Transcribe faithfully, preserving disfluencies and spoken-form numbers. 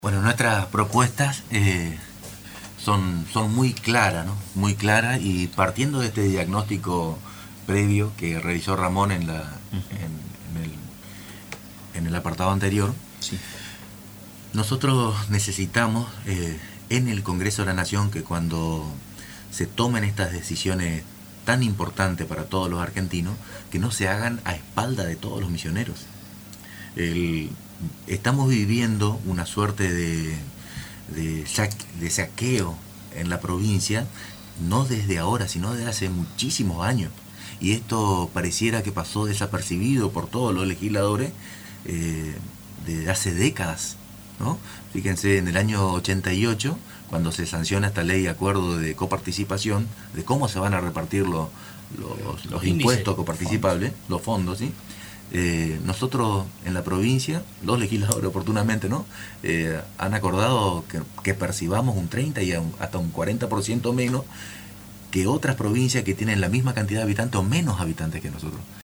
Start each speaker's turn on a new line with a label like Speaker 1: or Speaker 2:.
Speaker 1: Bueno, nuestras propuestas eh, son, son muy claras, ¿no? Muy claras, y partiendo de este diagnóstico previo que realizó Ramón en, la, en, en, el, en el apartado anterior,
Speaker 2: Sí.
Speaker 1: nosotros necesitamos eh, en el Congreso de la Nación que cuando se tomen estas decisiones tan importantes para todos los argentinos, que no se hagan a espalda de todos los misioneros. El, estamos viviendo una suerte de, de, de saqueo en la provincia, no desde ahora, sino desde hace muchísimos años. Y esto pareciera que pasó desapercibido por todos los legisladores eh, desde hace décadas, ¿no? Fíjense, en el año ochenta y ocho, cuando se sanciona esta ley de acuerdo de coparticipación, de cómo se van a repartir los, los, los impuestos coparticipables, los fondos, ¿sí? Eh, nosotros en la provincia, los legisladores oportunamente, ¿no? Eh, han acordado que, que percibamos un treinta y un, hasta un cuarenta por ciento menos que otras provincias que tienen la misma cantidad de habitantes o menos habitantes que nosotros.